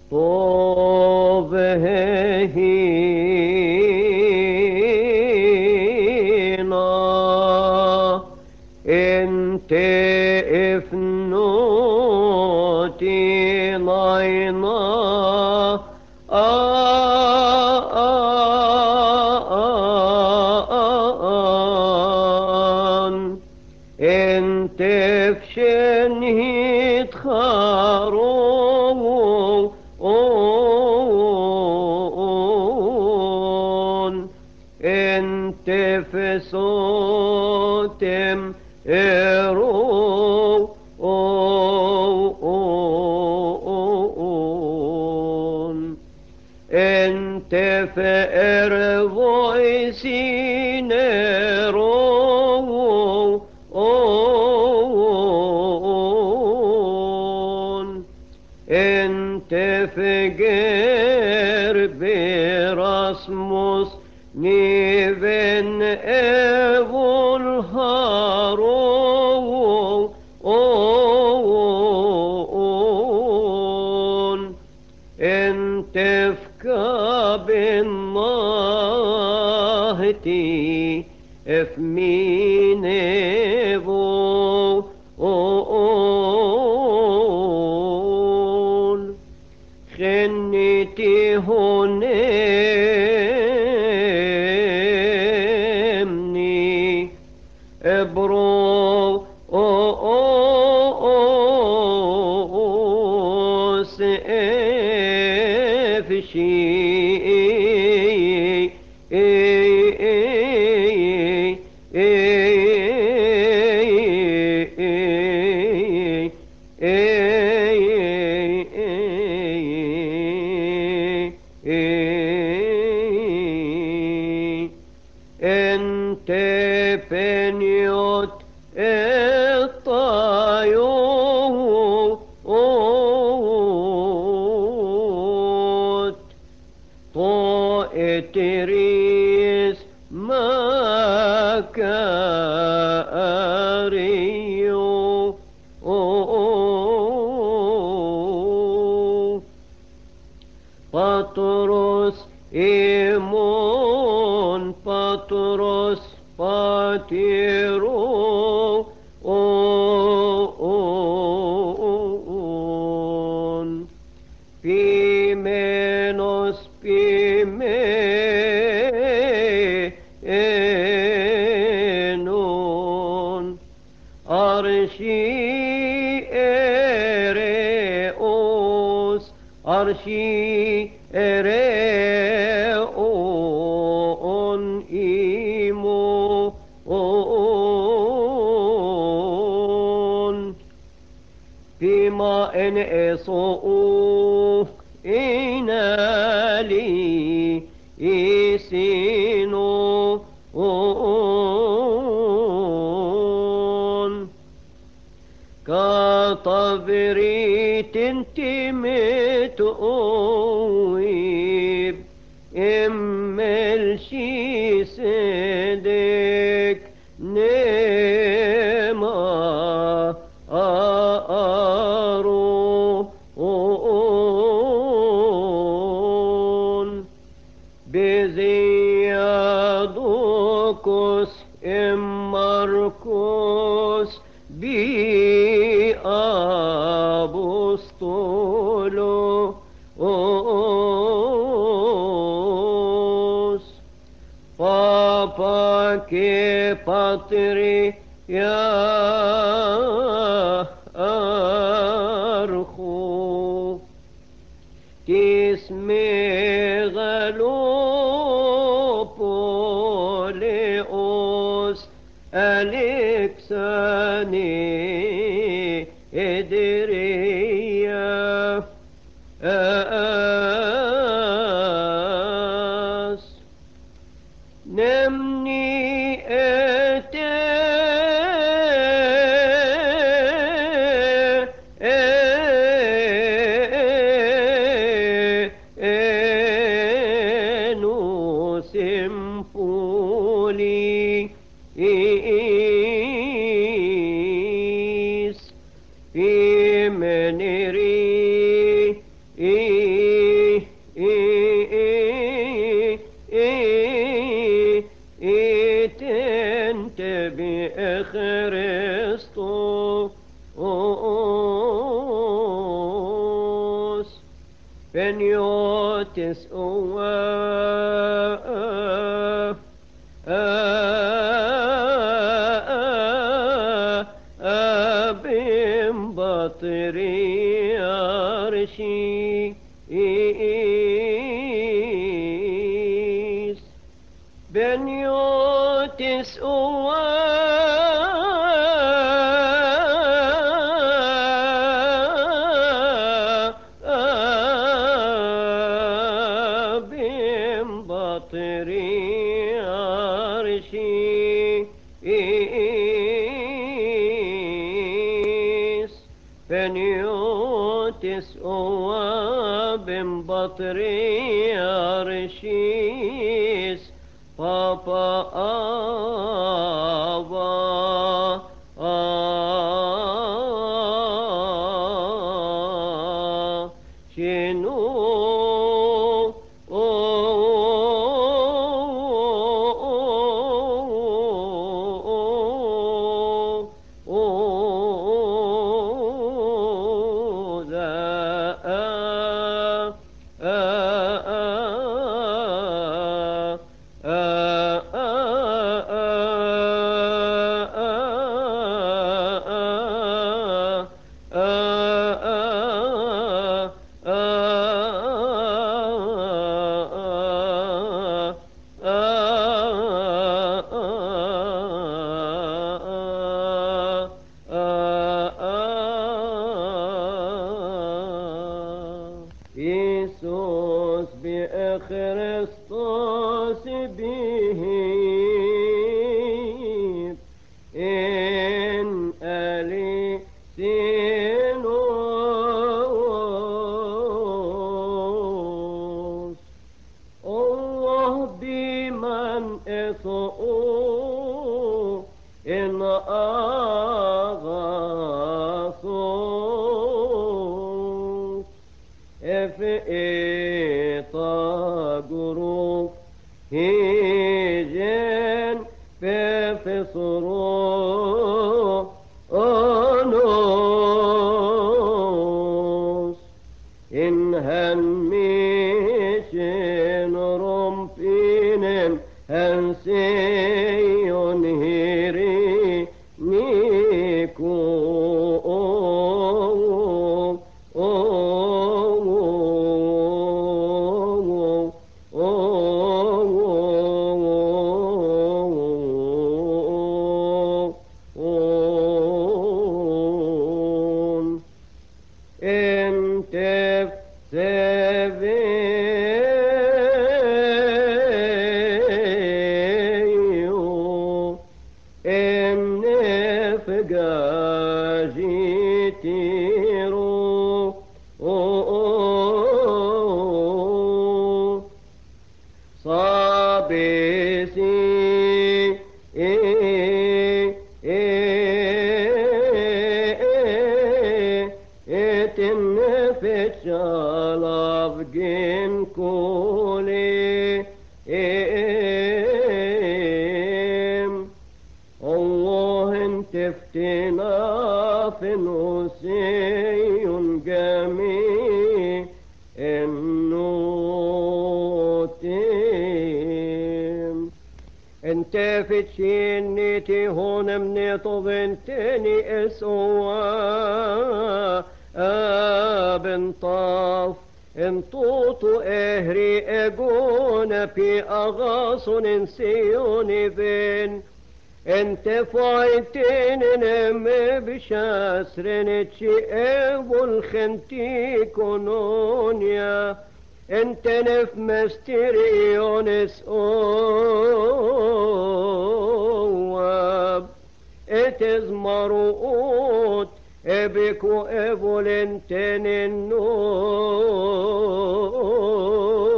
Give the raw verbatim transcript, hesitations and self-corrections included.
طوب هينا انت افنوتي ناينا آن انت فشن يتخارون انت فسوتم إيرون انت فئر فويسينيرون انت فقر براسموس نيفن ايفول هارون انت فكاب الناهتي افمين ابون خنتي هنمني ابرو انت بنيوت الطيوت طائتريس ما كاريو بطرس إيمون بطرس باتيرو أون بيمينوس بيمينون أرشي إريوس أرشي إريون إيمو أون بما إن إصوء إنالي إسينو أون كطبري تنتمت أويب إمل شي صدق نما أرون بزيادوكس إماركوس بي أبوستولو أوس بابا كي باتري يا أرخو تسمي غلوبوليوس أليكساني إدريا أس نمني أتنو سيمفولي إيس في منري بنيوتس أوه أبين بطري أرشي إيس بنيوتس أبين بطري أرشي إيس بنيوتس أواب بطري أرشيس بابا آبا آه شنو Iisus be Christos behip in Alisinos Allah biman esu'u in agasos Efe eta guruf hijen befesoro onos in hen mission rompinen hen seyon hiri niku Entef seveyo ennef gajitiru sabesi النفس لافجن كولي الله انت افتنا في نسي جميع النوتين انت في تشينيتي هون من طبنتني اسوا ابن طاف انطوط اهري اجون في اغاصن سيوني بين انت فايتين نم بشاسرن تشيب الخنتي كونونيا انت نف مستريونس اواب اتز مرؤوت ابكو ابولنتن النور